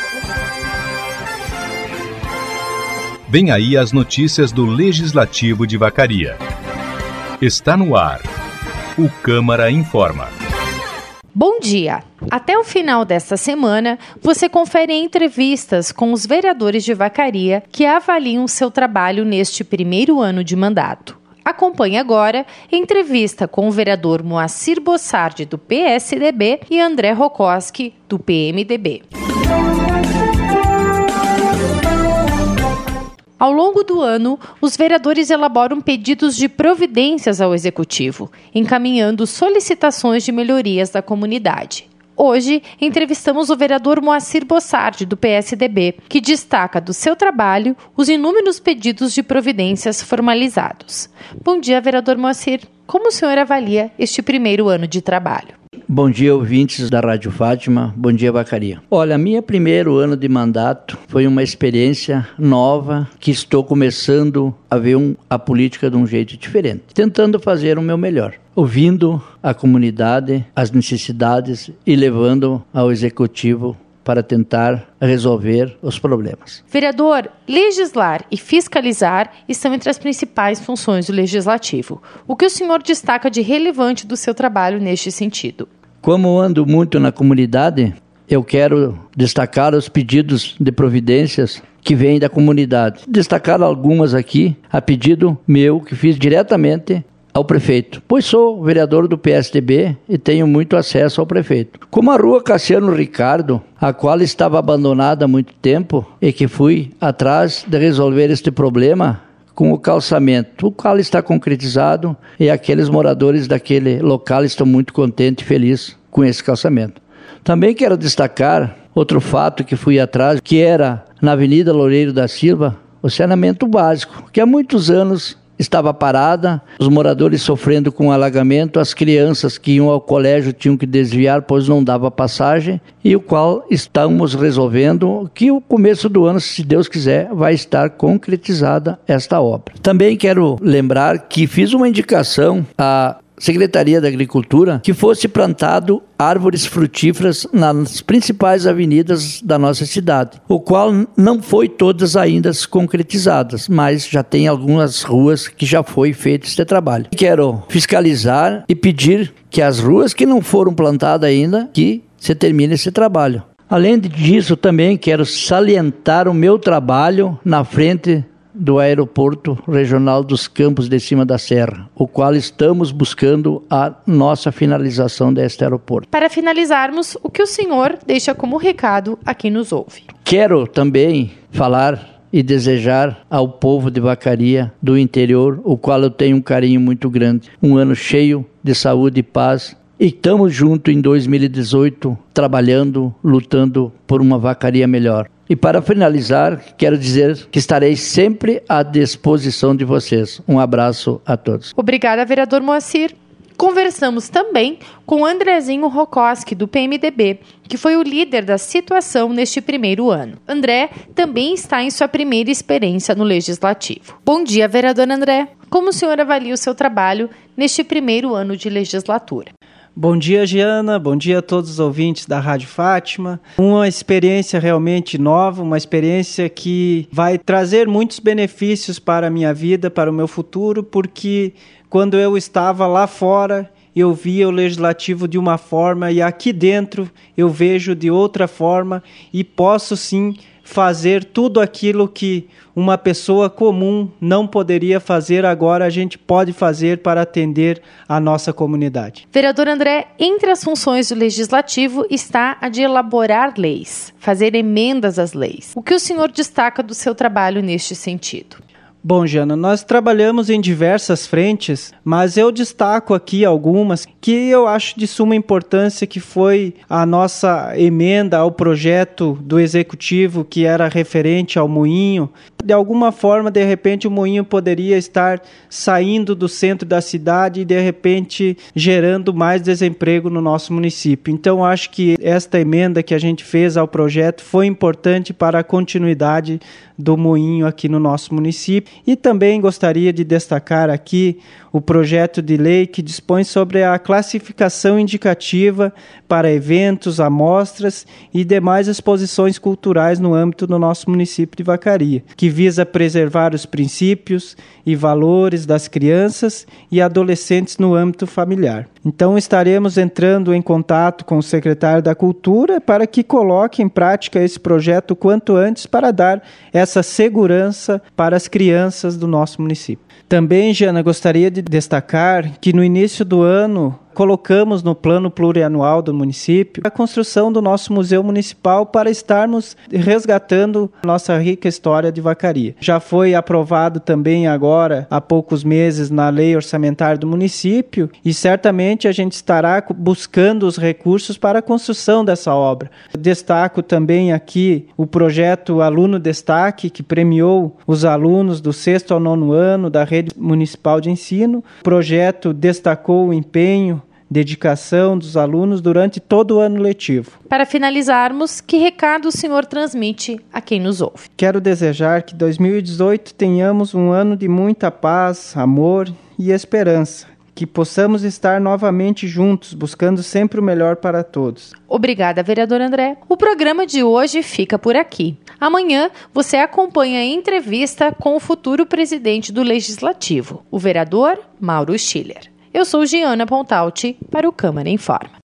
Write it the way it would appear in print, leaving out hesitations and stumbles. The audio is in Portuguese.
Vem aí as notícias do Legislativo de Vacaria. Está no ar. O Câmara Informa. Bom dia! Até o final desta semana, você confere entrevistas com os vereadores de Vacaria que avaliam seu trabalho neste primeiro ano de mandato. Acompanhe agora entrevista com o vereador Moacir Bossardi, do PSDB, e André Rokoski, do PMDB. Ao longo do ano, os vereadores elaboram pedidos de providências ao Executivo, encaminhando solicitações de melhorias da comunidade. Hoje, entrevistamos o vereador Moacir Bossardi, do PSDB, que destaca do seu trabalho os inúmeros pedidos de providências formalizados. Bom dia, vereador Moacir. Como o senhor avalia este primeiro ano de trabalho? Bom dia, ouvintes da Rádio Fátima. Bom dia, Vacaria. Olha, meu primeiro ano de mandato foi uma experiência nova que estou começando a ver a política de um jeito diferente, tentando fazer o meu melhor, ouvindo a comunidade, as necessidades e levando ao Executivo para tentar resolver os problemas. Vereador, legislar e fiscalizar estão entre as principais funções do Legislativo. O que o senhor destaca de relevante do seu trabalho neste sentido? Como ando muito na comunidade, eu quero destacar os pedidos de providências que vêm da comunidade. Destacar algumas aqui, a pedido meu, que fiz diretamente ao prefeito, pois sou vereador do PSDB e tenho muito acesso ao prefeito. Como a rua Cassiano Ricardo, a qual estava abandonada há muito tempo e que fui atrás de resolver este problema com o calçamento, o qual está concretizado e aqueles moradores daquele local estão muito contentes e felizes com esse calçamento. Também quero destacar outro fato que fui atrás, que era na Avenida Loureiro da Silva, o saneamento básico, que há muitos anos estava parada, os moradores sofrendo com alagamento, as crianças que iam ao colégio tinham que desviar, pois não dava passagem, e o qual estamos resolvendo, que o começo do ano, se Deus quiser, vai estar concretizada esta obra. Também quero lembrar que fiz uma indicação à Secretaria da Agricultura que fosse plantado árvores frutíferas nas principais avenidas da nossa cidade, o qual não foi todas ainda concretizadas, mas já tem algumas ruas que já foi feito este trabalho. Quero fiscalizar e pedir que as ruas que não foram plantadas ainda, que se termine esse trabalho. Além disso, também quero salientar o meu trabalho na frente do Aeroporto Regional dos Campos de Cima da Serra, o qual estamos buscando a nossa finalização deste aeroporto. Para finalizarmos, o que o senhor deixa como recado a quem nos ouve? Quero também falar e desejar ao povo de Vacaria do interior, o qual eu tenho um carinho muito grande, um ano cheio de saúde e paz. E estamos juntos em 2018, trabalhando, lutando por uma Vacaria melhor. E para finalizar, quero dizer que estarei sempre à disposição de vocês. Um abraço a todos. Obrigada, vereador Moacir. Conversamos também com Andrezinho Rokoski, do PMDB, que foi o líder da situação neste primeiro ano. André também está em sua primeira experiência no Legislativo. Bom dia, vereador André. Como o senhor avalia o seu trabalho neste primeiro ano de legislatura? Bom dia, Giana. Bom dia a todos os ouvintes da Rádio Fátima. Uma experiência realmente nova, uma experiência que vai trazer muitos benefícios para a minha vida, para o meu futuro, porque quando eu estava lá fora, eu via o Legislativo de uma forma e aqui dentro eu vejo de outra forma e posso sim fazer tudo aquilo que uma pessoa comum não poderia fazer, agora a gente pode fazer para atender a nossa comunidade. Vereador André, entre as funções do Legislativo está a de elaborar leis, fazer emendas às leis. O que o senhor destaca do seu trabalho neste sentido? Bom, Jana, nós trabalhamos em diversas frentes, mas eu destaco aqui algumas que eu acho de suma importância, que foi a nossa emenda ao projeto do Executivo, que era referente ao moinho. De alguma forma, de repente, o moinho poderia estar saindo do centro da cidade e, de repente, gerando mais desemprego no nosso município. Então, acho que esta emenda que a gente fez ao projeto foi importante para a continuidade do moinho aqui no nosso município. E também gostaria de destacar aqui o projeto de lei que dispõe sobre a classificação indicativa para eventos, amostras e demais exposições culturais no âmbito do nosso município de Vacaria, que visa preservar os princípios e valores das crianças e adolescentes no âmbito familiar. Então estaremos entrando em contato com o secretário da Cultura para que coloque em prática esse projeto o quanto antes para dar essa segurança para as crianças do nosso município. Também, Jana, gostaria de destacar que no início do ano colocamos no plano plurianual do município a construção do nosso Museu Municipal para estarmos resgatando a nossa rica história de Vacaria. Já foi aprovado também agora, há poucos meses, na lei orçamentária do município e certamente a gente estará buscando os recursos para a construção dessa obra. Destaco também aqui o projeto Aluno Destaque, que premiou os alunos do 6º ao 9º ano da rede municipal de ensino. O projeto destacou o empenho, dedicação dos alunos durante todo o ano letivo. Para finalizarmos, que recado o senhor transmite a quem nos ouve? Quero desejar que 2018 tenhamos um ano de muita paz, amor e esperança. Que possamos estar novamente juntos, buscando sempre o melhor para todos. Obrigada, vereador André. O programa de hoje fica por aqui. Amanhã você acompanha a entrevista com o futuro presidente do Legislativo, o vereador Mauro Schiller. Eu sou Giana Pontalti para o Câmara Informa.